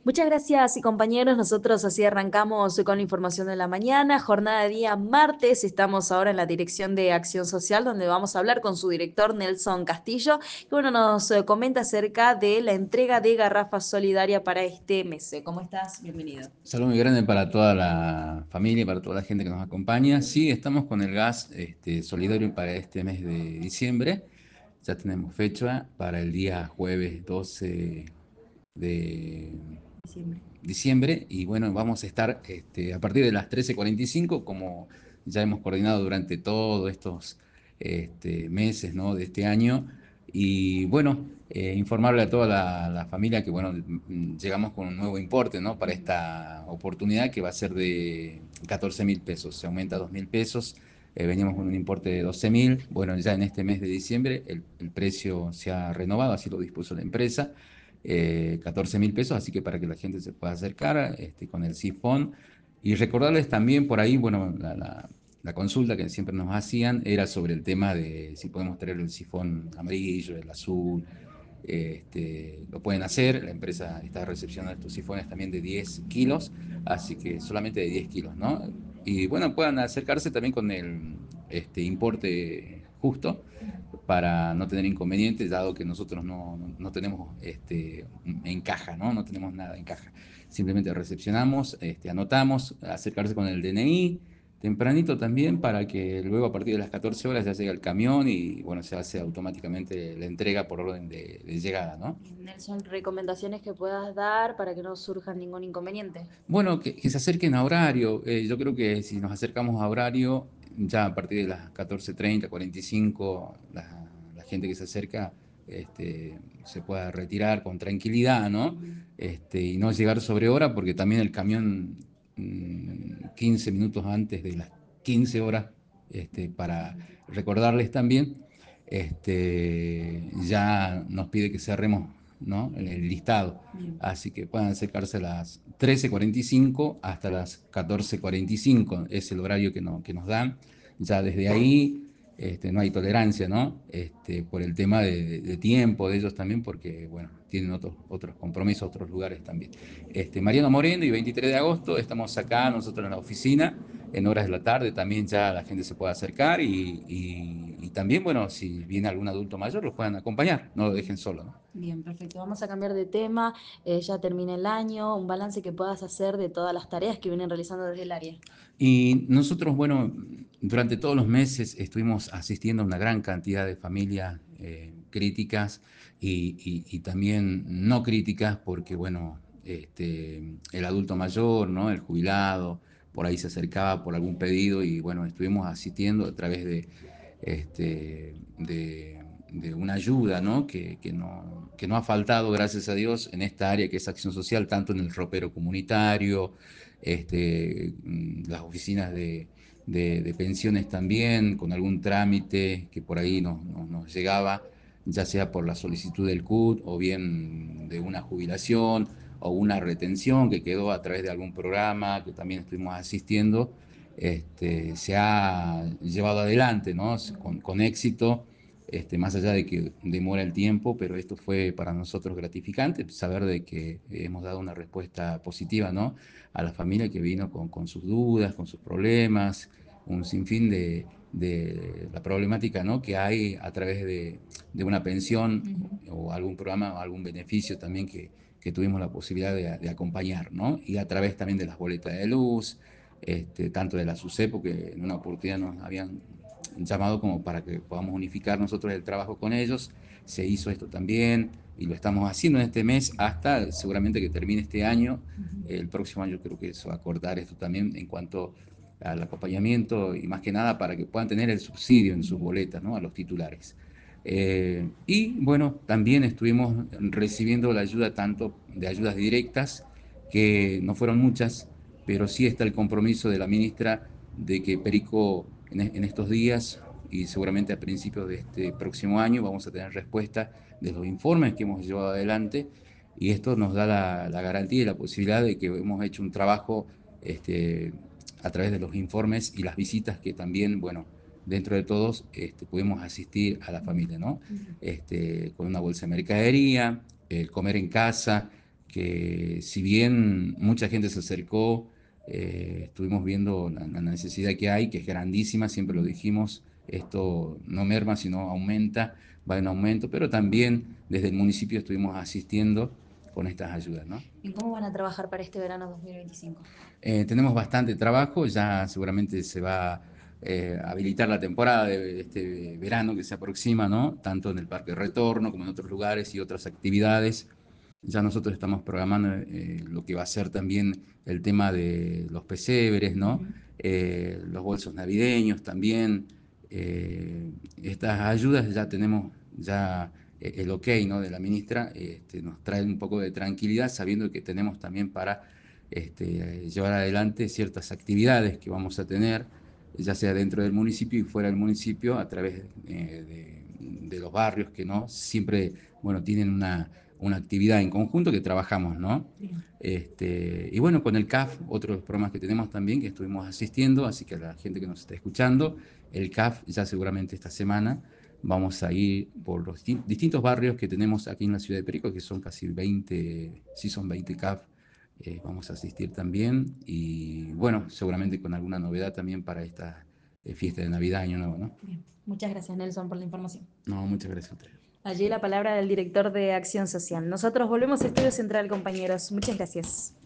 Muchas gracias, y compañeros. Nosotros así arrancamos con la información de la mañana, jornada de día martes. Estamos ahora en la Dirección de Acción Social, donde vamos a hablar con su director Nelson Castillo, que bueno, nos comenta acerca de la entrega de garrafas solidaria para este mes. ¿Cómo estás? Bienvenido. Saludo muy grande para toda la familia, para toda la gente que nos acompaña. Sí, estamos con el gas solidario para este mes de diciembre. Ya tenemos fecha para el día jueves 12 de Diciembre. diciembre y bueno, vamos a estar a partir de las 13:45, como ya hemos coordinado durante todos estos meses, ¿no?, de este año. Y bueno, informarle a toda la familia que bueno, llegamos con un nuevo importe, ¿no?, para esta oportunidad, que va a ser de 14.000 pesos, se aumenta 2.000 pesos. Veníamos con un importe de 12.000. Bueno, ya en este mes de diciembre el precio se ha renovado, así lo dispuso la empresa, 14.000 pesos, así que para que la gente se pueda acercar con el sifón. Y recordarles también por ahí, bueno, la consulta que siempre nos hacían era sobre el tema de si podemos traer el sifón amarillo, el azul. Lo pueden hacer, la empresa está recepcionando estos sifones también de 10 kilos, así que solamente de 10 kilos, ¿no? Y bueno, puedan acercarse también con el importe justo, para no tener inconvenientes, dado que nosotros no tenemos en caja, ¿no? No tenemos nada en caja. Simplemente recepcionamos, anotamos, acercarse con el DNI tempranito también, para que luego a partir de las 14 horas ya llegue el camión y bueno, se hace automáticamente la entrega por orden de llegada, ¿no? Nelson, recomendaciones que puedas dar para que no surja ningún inconveniente. Bueno, que se acerquen a horario. Yo creo que si nos acercamos a horario, ya a partir de las 14:30, 45, la gente que se acerca se pueda retirar con tranquilidad, ¿no? Y no llegar sobre hora, porque también el camión, 15 minutos antes de las 15 horas, para recordarles también, ya nos pide que cerremos, ¿no?, el listado. Bien. Así que pueden acercarse a las 13:45 hasta las 14:45, es el horario que nos dan. Ya desde ahí no hay tolerancia, ¿no? Por el tema de tiempo de ellos también, porque bueno, tienen otros compromisos, otros lugares también. Mariano Moreno y 23 de agosto estamos acá nosotros en la oficina, en horas de la tarde también ya la gente se puede acercar y también, bueno, si viene algún adulto mayor, los puedan acompañar, no lo dejen solo, ¿no? Bien, perfecto. Vamos a cambiar de tema. Ya termina el año, un balance que puedas hacer de todas las tareas que vienen realizando desde el área. Y nosotros, bueno, durante todos los meses estuvimos asistiendo a una gran cantidad de familias críticas y también no críticas, porque, bueno, el adulto mayor, ¿no?, el jubilado, por ahí se acercaba por algún pedido y, bueno, estuvimos asistiendo a través de una ayuda, ¿no?, que no ha faltado, gracias a Dios, en esta área que es acción social, tanto en el ropero comunitario, las oficinas de pensiones también, con algún trámite que por ahí nos llegaba, ya sea por la solicitud del CUT o bien de una jubilación o una retención que quedó a través de algún programa que también estuvimos asistiendo. Se ha llevado adelante, ¿no?, con éxito, más allá de que demora el tiempo, pero esto fue para nosotros gratificante, saber de que hemos dado una respuesta positiva, ¿no?, a la familia que vino con sus dudas, con sus problemas, un sinfín de la problemática, ¿no?, que hay a través de una pensión o algún programa o algún beneficio también que tuvimos la posibilidad de acompañar, ¿no? Y a través también de las boletas de luz, tanto de la SUSEPO, que en una oportunidad nos habían llamado como para que podamos unificar nosotros el trabajo con ellos. Se hizo esto también y lo estamos haciendo en este mes hasta seguramente que termine este año. El próximo año creo que se va a acordar esto también en cuanto al acompañamiento y más que nada para que puedan tener el subsidio en sus boletas, ¿no?, a los titulares. Y bueno, también estuvimos recibiendo la ayuda tanto de ayudas directas, que no fueron muchas, pero sí está el compromiso de la ministra de que Perico en estos días y seguramente a principios de este próximo año vamos a tener respuesta de los informes que hemos llevado adelante, y esto nos da la garantía y la posibilidad de que hemos hecho un trabajo a través de los informes y las visitas que también, bueno, dentro de todos pudimos asistir a la familia, ¿no? Con una bolsa de mercadería, el comer en casa, que si bien mucha gente se acercó, estuvimos viendo la necesidad que hay, que es grandísima, siempre lo dijimos, esto no merma, sino aumenta, va en aumento, pero también desde el municipio estuvimos asistiendo con estas ayudas, ¿no? ¿Y cómo van a trabajar para este verano 2025? Tenemos bastante trabajo, ya seguramente se va a habilitar la temporada de este verano que se aproxima, ¿no? Tanto en el Parque Retorno como en otros lugares y otras actividades. Ya nosotros estamos programando lo que va a ser también el tema de los pesebres, ¿no? Ujú. Los bolsos navideños también. Estas ayudas ya tenemos ya el ok, ¿no? De la ministra, nos trae un poco de tranquilidad sabiendo que tenemos también para llevar adelante ciertas actividades que vamos a tener, ya sea dentro del municipio y fuera del municipio, a través de los barrios que no siempre, bueno, tienen una actividad en conjunto que trabajamos, ¿no? Bien. Y bueno, con el CAF, otros programas que tenemos también que estuvimos asistiendo, así que a la gente que nos está escuchando, el CAF ya seguramente esta semana vamos a ir por los distintos barrios que tenemos aquí en la ciudad de Perico, que son casi 20, sí son 20 CAF, vamos a asistir también y bueno, seguramente con alguna novedad también para esta fiesta de Navidad, Año Nuevo, ¿no? Bien. Muchas gracias, Nelson, por la información. No, muchas gracias a ustedes. Allí la palabra del director de Acción Social. Nosotros volvemos a Estudio Central, compañeros. Muchas gracias.